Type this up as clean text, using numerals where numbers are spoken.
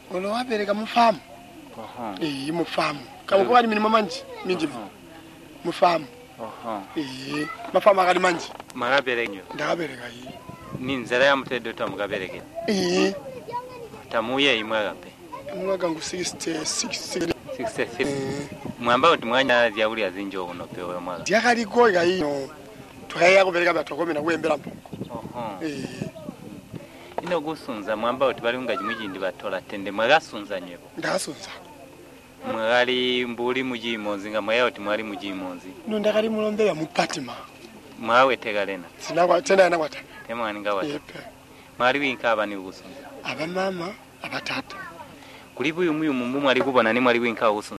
Ono wabereka mufamu. Mufamu. Kama kwa ni minimum manji minji. Mufamu. Mafamu akali manji. Magaberenyo. Ndabereka yi. Ninzara ya mutedde tamugabereke. Tamuye imwagape. Mwaga ngu 66. Mwamba uti mwanya yauli azinjo ono pewe mwaga. Yakali ko yayo. Tuhaya kubereka batokomena kwembera mpo. Ino gusunza mwamba uti bali ungaji mwijindi batola tende mwagasunza nyebo. Ndasunza. Mwali mbuli mujimonzi nga mwaya uti mwali mujimonzi. Ndakali mulombera mu Patima. Mwawe tegalena. Sinagwa tenda na kwata. Temwani nga wata. Mwali winka abani ugusunza. Aba mama abatata. Kulibu yumu mwali kubona ni mwali winka ugusunza.